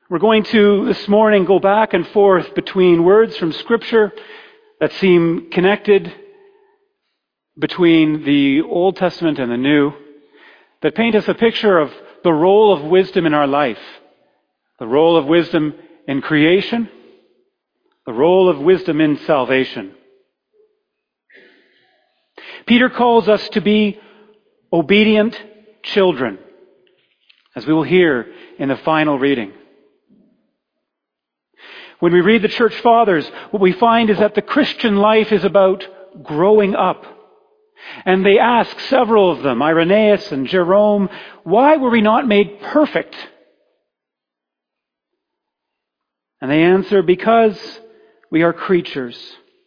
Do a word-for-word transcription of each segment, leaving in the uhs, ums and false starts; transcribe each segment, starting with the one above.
We're going to, this morning, go back and forth between words from Scripture that seem connected between the Old Testament and the New, that paint us a picture of the role of wisdom in our life, the role of wisdom in creation, the role of wisdom in salvation. Peter calls us to be obedient children, as we will hear in the final reading. When we read the Church Fathers, what we find is that the Christian life is about growing up. And they ask, several of them, Irenaeus and Jerome, why were we not made perfect? And they answer, because we are creatures.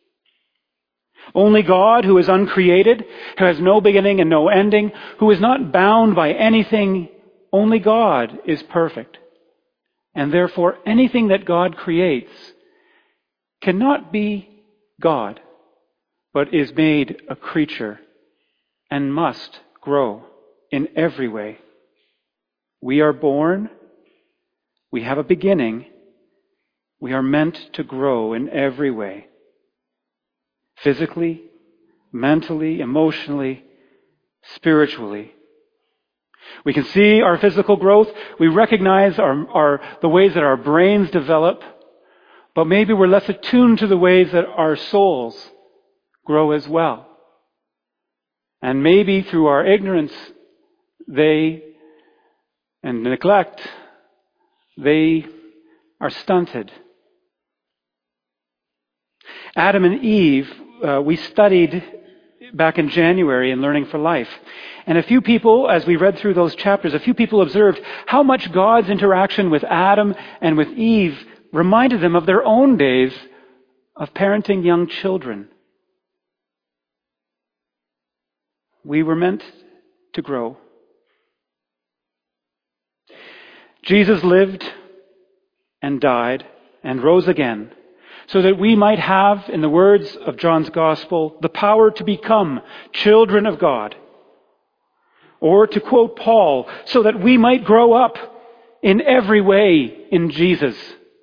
Only God, who is uncreated, who has no beginning and no ending, who is not bound by anything, only God is perfect. And therefore, anything that God creates cannot be God, but is made a creature and must grow in every way. We are born, we have a beginning, we are meant to grow in every way. Physically, mentally, emotionally, spiritually. We can see our physical growth. We recognize our, our, the ways that our brains develop. But maybe we're less attuned to the ways that our souls grow as well. And maybe through our ignorance, they, and neglect, they are stunted. Adam and Eve, uh, we studied back in January in Learning for Life. And a few people, as we read through those chapters, a few people observed how much God's interaction with Adam and with Eve reminded them of their own days of parenting young children. We were meant to grow. Jesus lived and died and rose again, so that we might have, in the words of John's Gospel, the power to become children of God. Or to quote Paul, so that we might grow up in every way in Jesus.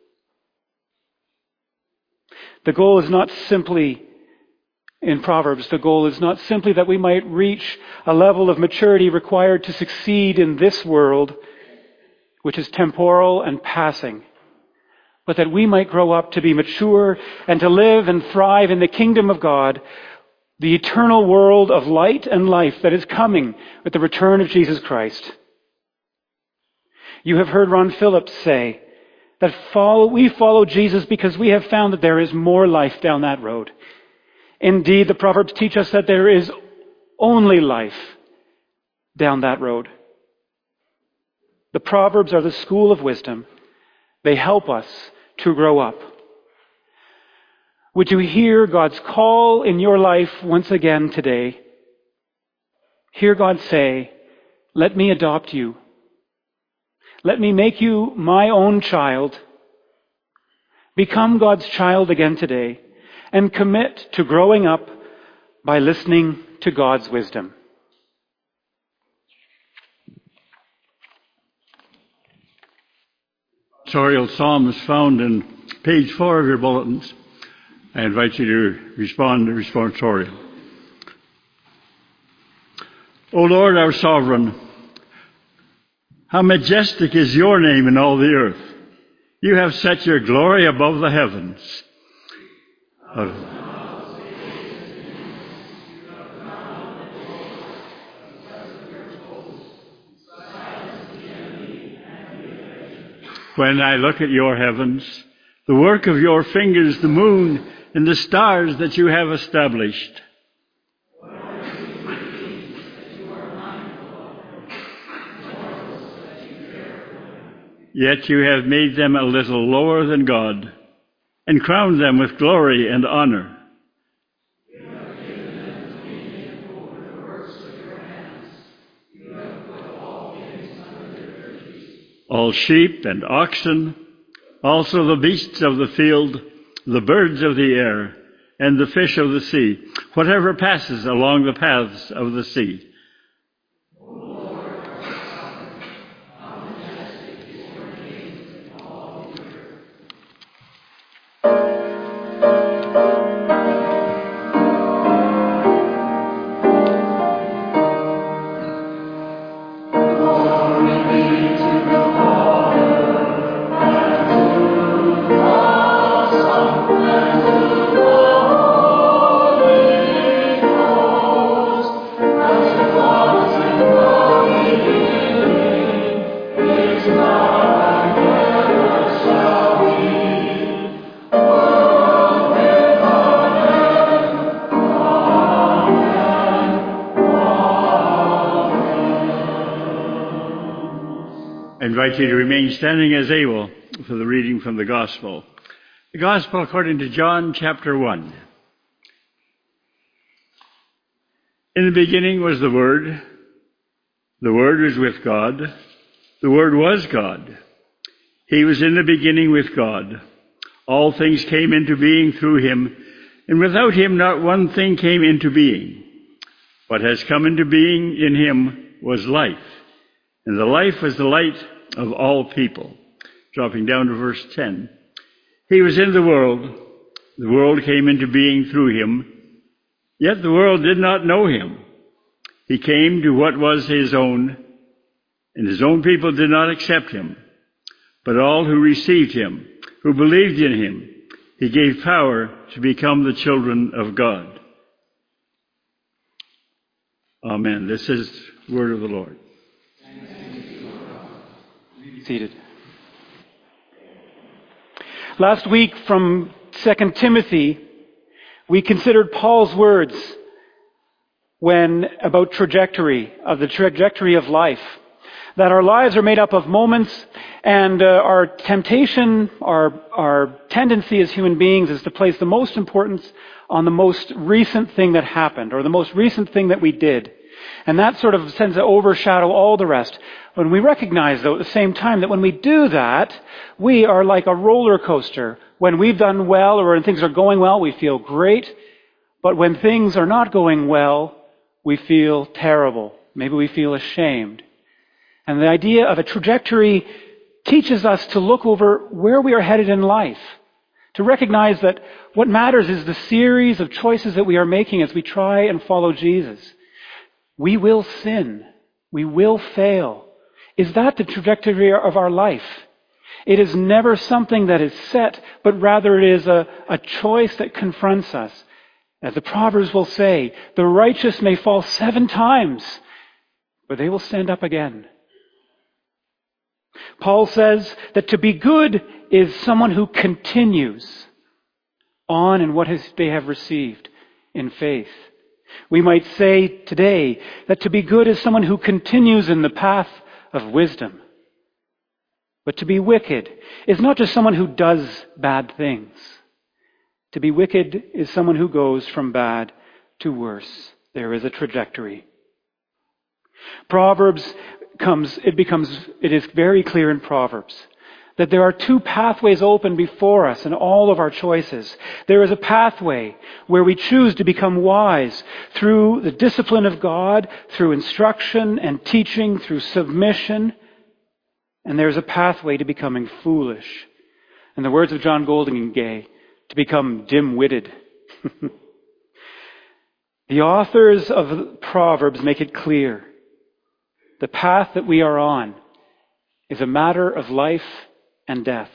The goal is not simply, in Proverbs, the goal is not simply that we might reach a level of maturity required to succeed in this world, which is temporal and passing, but that we might grow up to be mature and to live and thrive in the kingdom of God, the eternal world of light and life that is coming with the return of Jesus Christ. You have heard Ron Phillips say that follow, we follow Jesus because we have found that there is more life down that road. Indeed, the Proverbs teach us that there is only life down that road. The Proverbs are the school of wisdom. They help us to grow up. Would you hear God's call in your life once again today? Hear God say, let me adopt you. Let me make you my own child. Become God's child again today and commit to growing up by listening to God's wisdom. Scriptural psalm is found in page four of your bulletins. I invite you to respond to responsorial. O Lord, our sovereign, how majestic is your name in all the earth. You have set your glory above the heavens. When I look at your heavens, the work of your fingers, the moon, and the stars that you have established. Yet you have made them a little lower than God, and crowned them with glory and honor. All sheep and oxen, also the beasts of the field, the birds of the air, and the fish of the sea, whatever passes along the paths of the sea. O Lord, our sovereign, how majestic is your name in all invite you to remain standing as able for the reading from the Gospel. The Gospel according to John chapter one. In the beginning was the Word. The Word was with God. The Word was God. He was in the beginning with God. All things came into being through him, and without him not one thing came into being. What has come into being in him was life, and the life was the light of all people. Dropping down to verse ten. He was in the world. The world came into being through him, yet the world did not know him. He came to what was his own, and his own people did not accept him. But all who received him, who believed in him, he gave power to become the children of God. Amen. This is the word of the Lord. Be seated. Last week from Second Timothy, we considered Paul's words when about trajectory, of the trajectory of life. That our lives are made up of moments, and uh, our temptation, our, our tendency as human beings is to place the most importance on the most recent thing that happened, or the most recent thing that we did. And that sort of tends to overshadow all the rest. When we recognize, though, at the same time, that when we do that, we are like a roller coaster. When we've done well, or when things are going well, we feel great. But when things are not going well, we feel terrible. Maybe we feel ashamed. And the idea of a trajectory teaches us to look over where we are headed in life. To recognize that what matters is the series of choices that we are making as we try and follow Jesus. We will sin. We will fail. Is that the trajectory of our life? It is never something that is set, but rather it is a, a choice that confronts us. As the Proverbs will say, the righteous may fall seven times, but they will stand up again. Paul says that to be good is someone who continues on in what has, they have received in faith. We might say today that to be good is someone who continues in the path of wisdom. But to be wicked is not just someone who does bad things. To be wicked is someone who goes from bad to worse. There is a trajectory. Proverbs comes, it becomes, it is very clear in Proverbs that there are two pathways open before us in all of our choices. There is a pathway where we choose to become wise through the discipline of God, through instruction and teaching, through submission. And there is a pathway to becoming foolish. In the words of John Goldingay, to become dim-witted. The authors of Proverbs make it clear. The path that we are on is a matter of life and death.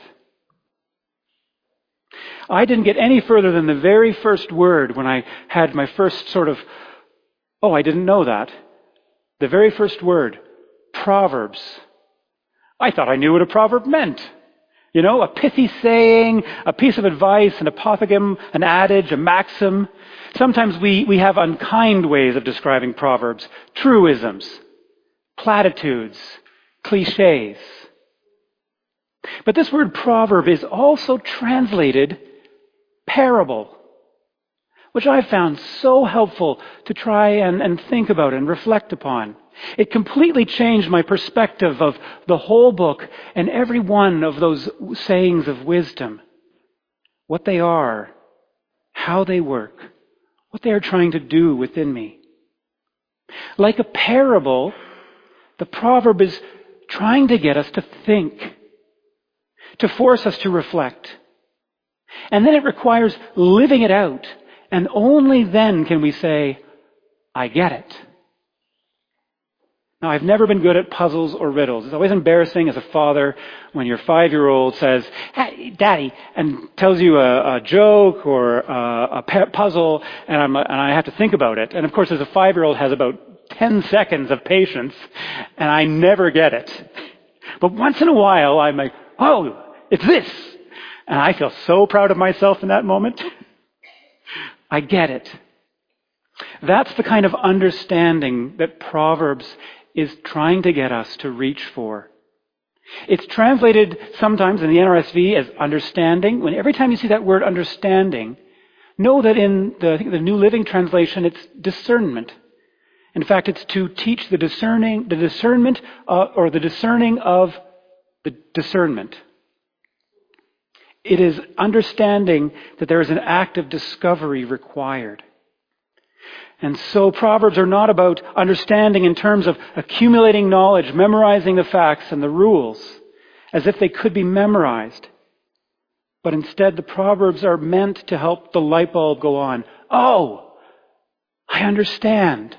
I didn't get any further than the very first word when I had my first sort of, oh, I didn't know that. The very first word, Proverbs. I thought I knew what a proverb meant. You know, a pithy saying, a piece of advice, an apothegm, an adage, a maxim. Sometimes we, we have unkind ways of describing proverbs, truisms, platitudes, cliches. But this word proverb is also translated parable, which I found so helpful to try and, and think about and reflect upon. It completely changed my perspective of the whole book and every one of those sayings of wisdom. What they are, how they work, what they are trying to do within me. Like a parable, the proverb is trying to get us to think, to force us to reflect. And then it requires living it out. And only then can we say, I get it. Now, I've never been good at puzzles or riddles. It's always embarrassing as a father when your five-year-old says, hey, Daddy, and tells you a, a joke or a, a puzzle, and, I'm, and I have to think about it. And of course, as a five-year-old has about ten seconds of patience, and I never get it. But once in a while, I'm like, oh, it's this. And I feel so proud of myself in that moment. I get it. That's the kind of understanding that Proverbs is trying to get us to reach for. It's translated sometimes in the N R S V as understanding. When every time you see that word understanding, know that in the, I think the New Living Translation, it's discernment. In fact, it's to teach the discerning, the discernment, uh, or the discerning of the discernment. It is understanding that there is an act of discovery required. And so Proverbs are not about understanding in terms of accumulating knowledge, memorizing the facts and the rules, as if they could be memorized. But instead, the Proverbs are meant to help the light bulb go on. Oh, I understand.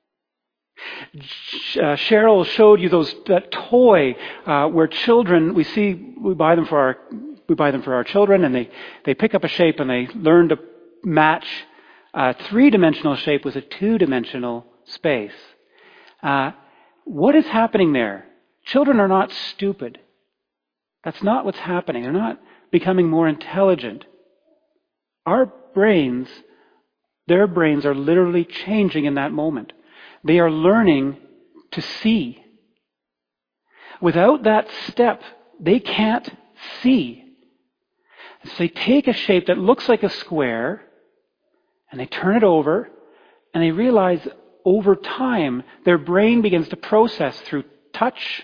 Uh, Cheryl showed you those that toy uh, where children, we see, we buy them for our, we buy them for our children, and they, they pick up a shape and they learn to match a three-dimensional shape with a two-dimensional space. Uh, what is happening there? Children are not stupid. That's not what's happening. They're not becoming more intelligent. Our brains, their brains are literally changing in that moment. They are learning to see. Without that step, they can't see. So they take a shape that looks like a square, and they turn it over, and they realize over time, their brain begins to process through touch,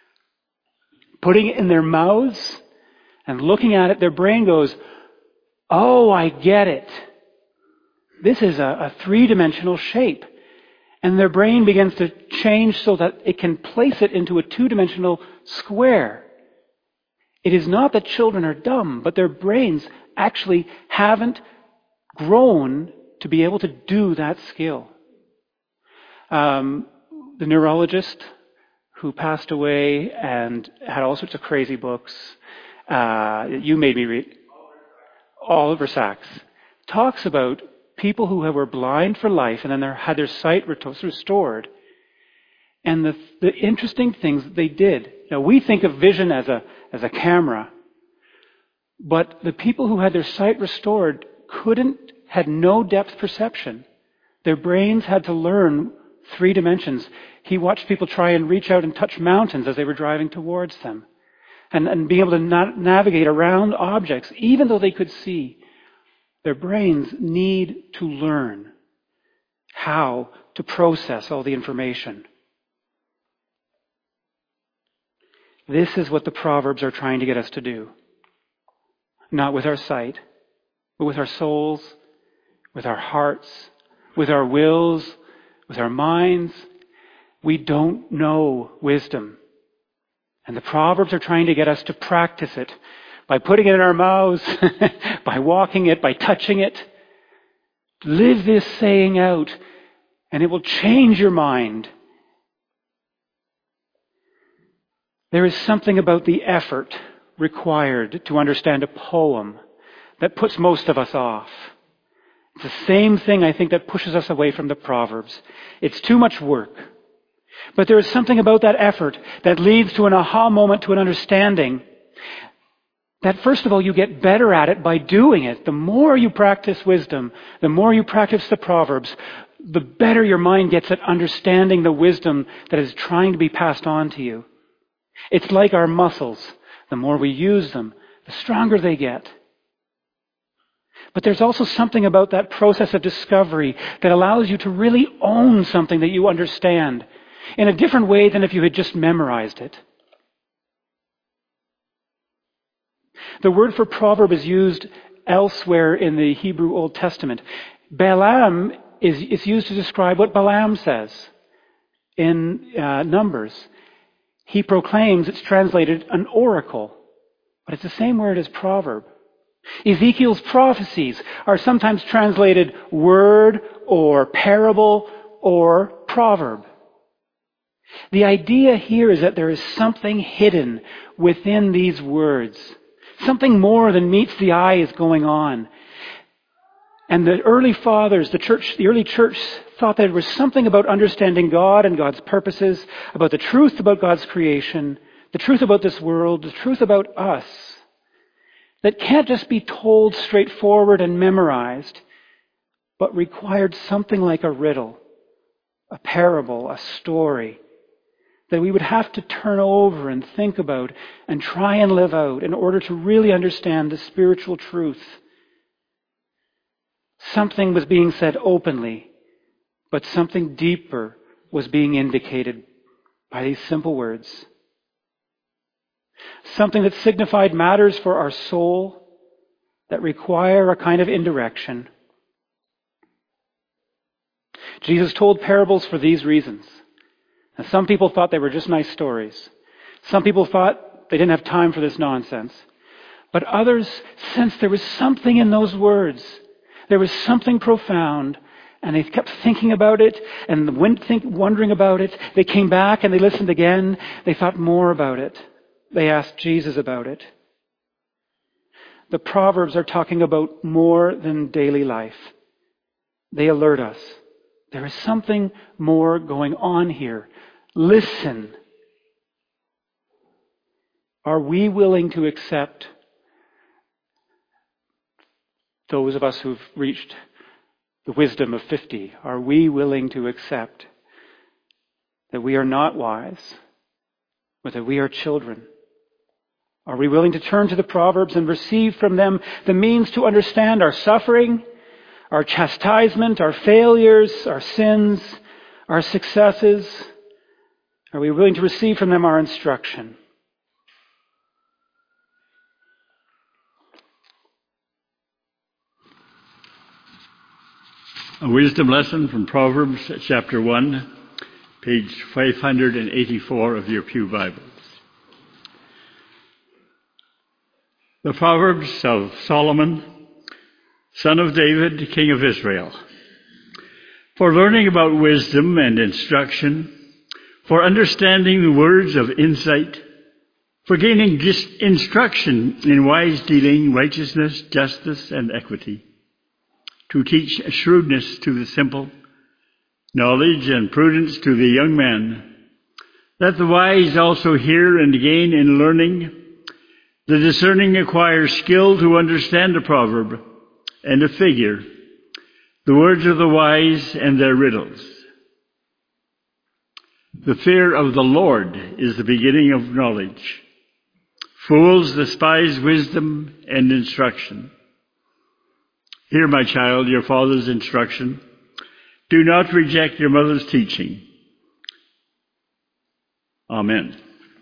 putting it in their mouths, and looking at it. Their brain goes, oh, I get it. This is a, a three-dimensional shape. And their brain begins to change so that it can place it into a two-dimensional square. It is not that children are dumb, but their brains actually haven't grown to be able to do that skill. Um, the neurologist who passed away and had all sorts of crazy books, uh, you made me read, Oliver Sacks, talks about people who were blind for life and then had their sight restored. And the, the interesting things they did. Now, we think of vision as a, as a camera. But the people who had their sight restored couldn't, had no depth perception. Their brains had to learn three dimensions. He watched people try and reach out and touch mountains as they were driving towards them. And, and being able to na- navigate around objects, even though they could see. Their brains need to learn how to process all the information. This is what the Proverbs are trying to get us to do. Not with our sight, but with our souls, with our hearts, with our wills, with our minds. We don't know wisdom. And the Proverbs are trying to get us to practice it by putting it in our mouths, by walking it, by touching it. Live this saying out, and it will change your mind. There is something about the effort required to understand a poem that puts most of us off. It's the same thing, I think, that pushes us away from the Proverbs. It's too much work. But there is something about that effort that leads to an aha moment, to an understanding, that first of all, you get better at it by doing it. The more you practice wisdom, the more you practice the Proverbs, the better your mind gets at understanding the wisdom that is trying to be passed on to you. It's like our muscles. The more we use them, the stronger they get. But there's also something about that process of discovery that allows you to really own something that you understand in a different way than if you had just memorized it. The word for proverb is used elsewhere in the Hebrew Old Testament. Balaam is, is used to describe what Balaam says in uh, Numbers. He proclaims, it's translated an oracle, but it's the same word as proverb. Ezekiel's prophecies are sometimes translated word or parable or proverb. The idea here is that there is something hidden within these words. Something more than meets the eye is going on. And the early fathers, the church, the early church thought that there was something about understanding God and God's purposes, about the truth about God's creation, the truth about this world, the truth about us, that can't just be told straightforward and memorized, but required something like a riddle, a parable, a story, that we would have to turn over and think about and try and live out in order to really understand the spiritual truth. Something was being said openly, but something deeper was being indicated by these simple words. Something that signified matters for our soul that require a kind of indirection. Jesus told parables for these reasons. And some people thought they were just nice stories. Some people thought they didn't have time for this nonsense. But others sensed there was something in those words. There was something profound. And they kept thinking about it and went think, wondering about it. They came back and they listened again. They thought more about it. They asked Jesus about it. The Proverbs are talking about more than daily life. They alert us. There is something more going on here. Listen. Are we willing to accept, those of us who've reached the wisdom of fifty, are we willing to accept that we are not wise, but that we are children? Are we willing to turn to the Proverbs and receive from them the means to understand our suffering, our chastisement, our failures, our sins, our successes? Are we willing to receive from them our instruction? A wisdom lesson from Proverbs chapter one, page five hundred eighty-four of your Pew Bibles. The Proverbs of Solomon, son of David, king of Israel. For learning about wisdom and instruction, for understanding the words of insight, for gaining just instruction in wise dealing, righteousness, justice, and equity, to teach shrewdness to the simple, knowledge and prudence to the young man, that the wise also hear and gain in learning. The discerning acquire skill to understand a proverb and a figure, the words of the wise and their riddles. The fear of the Lord is the beginning of knowledge. Fools despise wisdom and instruction. Hear, my child, your father's instruction. Do not reject your mother's teaching. Amen.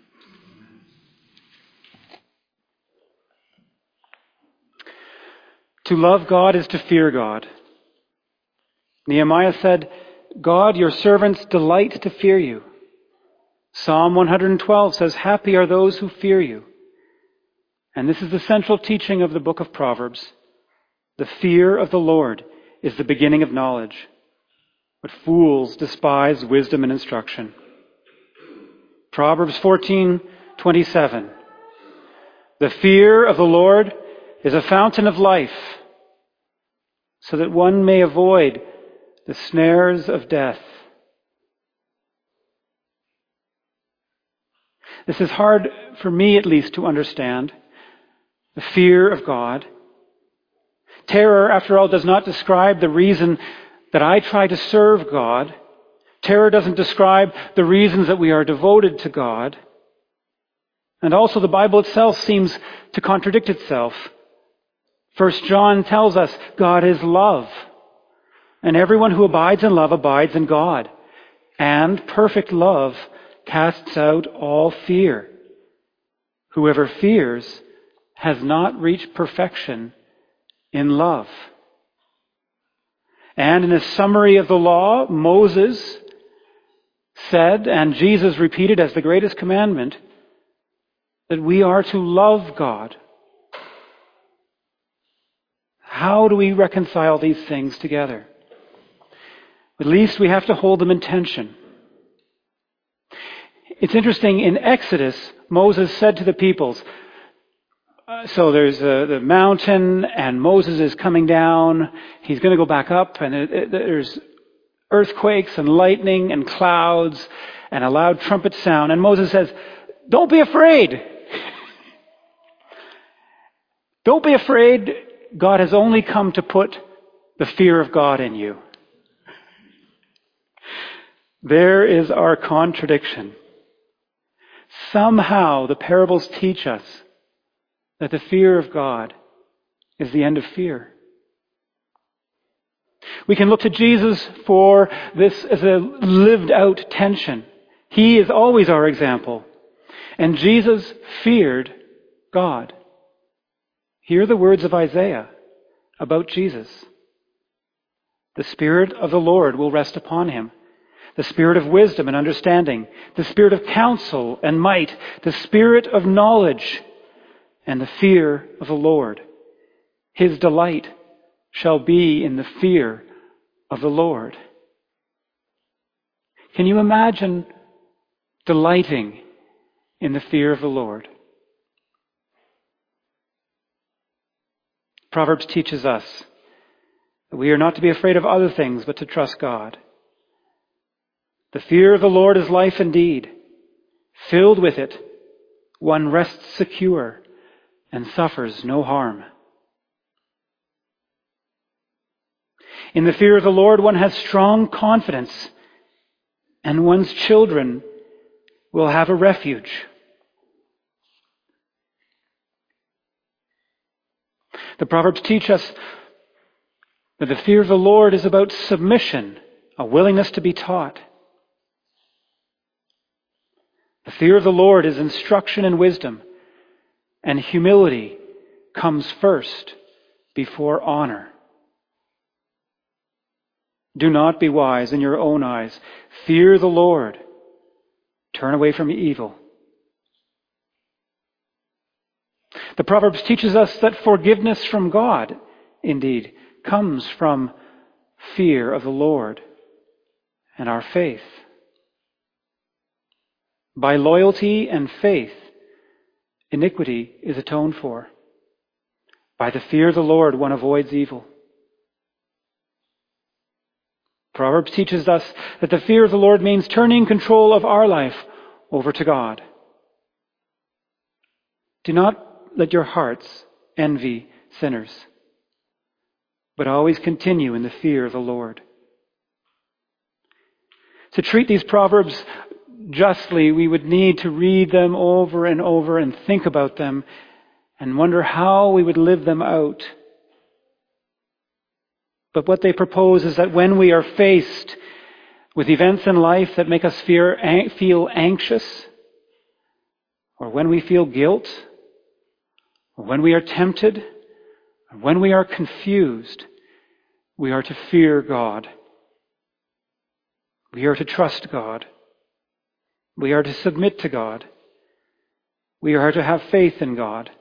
To love God is to fear God. Nehemiah said, God, your servants delight to fear you. Psalm one hundred twelve says, happy are those who fear you. And this is the central teaching of the book of Proverbs. The fear of the Lord is the beginning of knowledge, but fools despise wisdom and instruction. Proverbs fourteen twenty-seven. The fear of the Lord is a fountain of life, so that one may avoid the snares of death. This is hard for me, at least, to understand. The fear of God. Terror, after all, does not describe the reason that I try to serve God. Terror doesn't describe the reasons that we are devoted to God. And also the Bible itself seems to contradict itself. First John tells us God is love. And everyone who abides in love abides in God. And perfect love casts out all fear. Whoever fears has not reached perfection in love. And in a summary of the law, Moses said, and Jesus repeated as the greatest commandment, that we are to love God. How do we reconcile these things together? At least we have to hold them in tension. It's interesting, in Exodus, Moses said to the peoples, uh, so there's uh, the mountain and Moses is coming down. He's going to go back up and it, it, there's earthquakes and lightning and clouds and a loud trumpet sound. And Moses says, don't be afraid. Don't be afraid. God has only come to put the fear of God in you. There is our contradiction. somehow the parables teach us that the fear of God is the end of fear. We can look to Jesus for this as a lived out tension. He is always our example. And Jesus feared God. Hear the words of Isaiah about Jesus. The Spirit of the Lord will rest upon him. The Spirit of wisdom and understanding. The Spirit of counsel and might. The Spirit of knowledge and the fear of the Lord. His delight shall be in the fear of the Lord. Can you imagine delighting in the fear of the Lord? Proverbs teaches us that we are not to be afraid of other things, but to trust God. The fear of the Lord is life indeed. Filled with it, one rests secure and suffers no harm. In the fear of the Lord, one has strong confidence, and one's children will have a refuge. The Proverbs teach us that the fear of the Lord is about submission, a willingness to be taught. The fear of the Lord is instruction and wisdom, and humility comes first before honor. Do not be wise in your own eyes. Fear the Lord. Turn away from evil. The Proverbs teaches us that forgiveness from God, indeed, comes from fear of the Lord and our faith. By loyalty and faith, iniquity is atoned for. By the fear of the Lord, one avoids evil. Proverbs teaches us that the fear of the Lord means turning control of our life over to God. Do not let your hearts envy sinners, but always continue in the fear of the Lord. To treat these Proverbs justly, we would need to read them over and over and think about them and wonder how we would live them out. But what they propose is that when we are faced with events in life that make us fear, feel anxious, or when we feel guilt, or when we are tempted, or when we are confused, we are to fear God. We are to trust God. We are to submit to God. We are to have faith in God.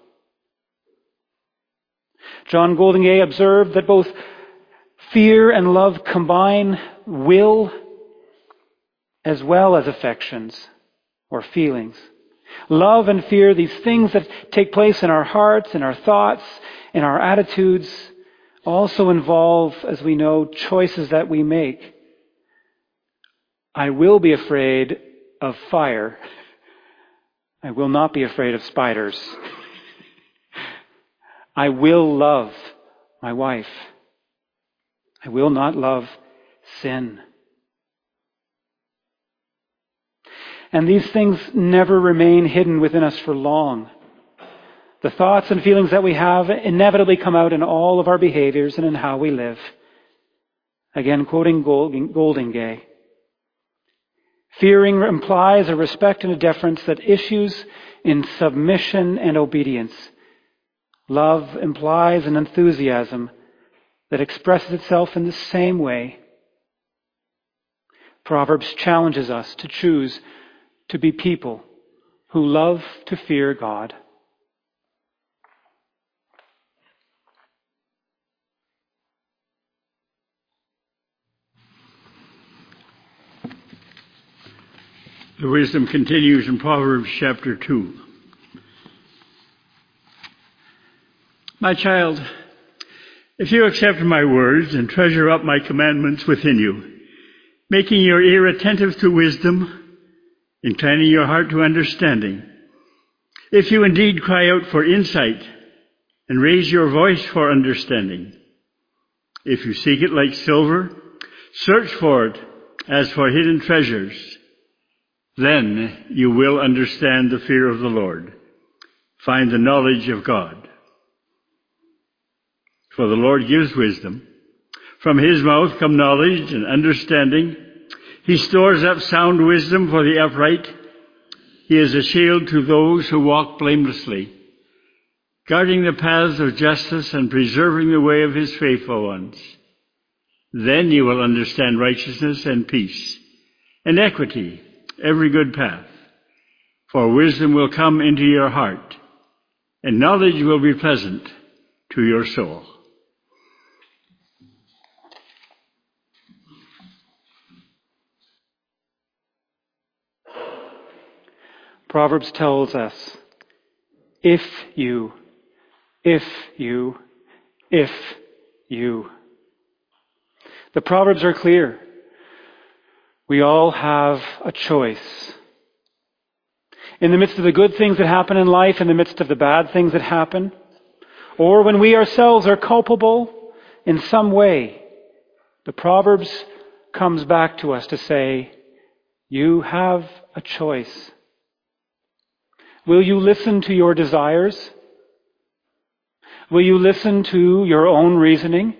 John Goldingay observed that both fear and love combine will as well as affections or feelings. Love and fear, these things that take place in our hearts, in our thoughts, in our attitudes, also involve, as we know, choices that we make. I will be afraid of fire. I will not be afraid of spiders. I will love my wife. I will not love sin. And these things never remain hidden within us for long. The thoughts and feelings that we have inevitably come out in all of our behaviors and in how we live. Again, quoting Goldingay. Fearing implies a respect and a deference that issues in submission and obedience. Love implies an enthusiasm that expresses itself in the same way. Proverbs challenges us to choose to be people who love to fear God. The wisdom continues in Proverbs chapter two. My child, if you accept my words and treasure up my commandments within you, making your ear attentive to wisdom, inclining your heart to understanding, if you indeed cry out for insight and raise your voice for understanding, if you seek it like silver, search for it as for hidden treasures, Then you will understand the fear of the Lord, find the knowledge of God. For the Lord gives wisdom. From his mouth come knowledge and understanding. He stores up sound wisdom for the upright. He is a shield to those who walk blamelessly, guarding the paths of justice and preserving the way of his faithful ones. Then you will understand righteousness and peace, and equity, every good path. For wisdom will come into your heart, and knowledge will be pleasant to your soul. Proverbs tells us, if you, if you, if you. The Proverbs are clear. We all have a choice. In the midst of the good things that happen in life, in the midst of the bad things that happen, or when we ourselves are culpable in some way, the Proverbs comes back to us to say, you have a choice. Will you listen to your desires? Will you listen to your own reasoning?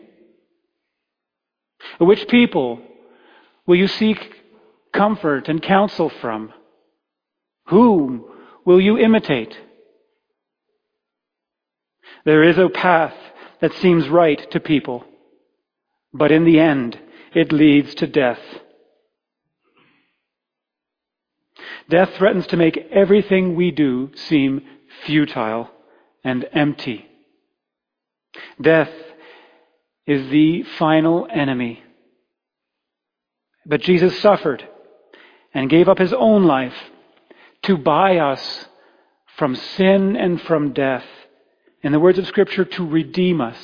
Which people will you seek comfort and counsel from? Whom will you imitate? There is a path that seems right to people, but in the end, it leads to death. Death threatens to make everything we do seem futile and empty. Death is the final enemy. But Jesus suffered and gave up his own life to buy us from sin and from death. In the words of Scripture, to redeem us.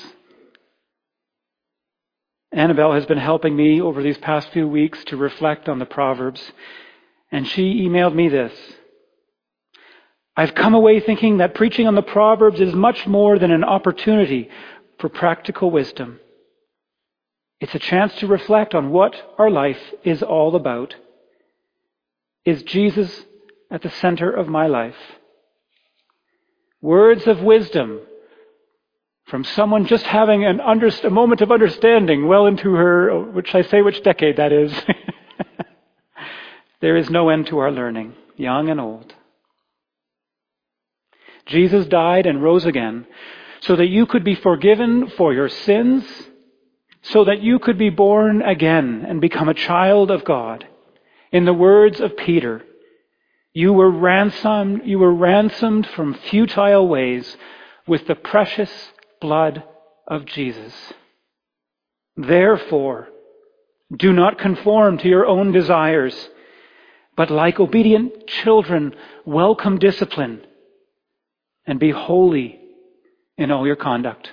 Annabelle has been helping me over these past few weeks to reflect on the Proverbs. And she emailed me this. I've come away thinking that preaching on the Proverbs is much more than an opportunity for practical wisdom. It's a chance to reflect on what our life is all about. Is Jesus at the center of my life? Words of wisdom from someone just having an under, a moment of understanding well into her, which I say which decade that is. There is no end to our learning, young and old. Jesus died and rose again so that you could be forgiven for your sins, so that you could be born again and become a child of God. In the words of Peter, you were ransomed, you were ransomed from futile ways with the precious blood of Jesus. Therefore, do not conform to your own desires, but like obedient children, welcome discipline and be holy in all your conduct.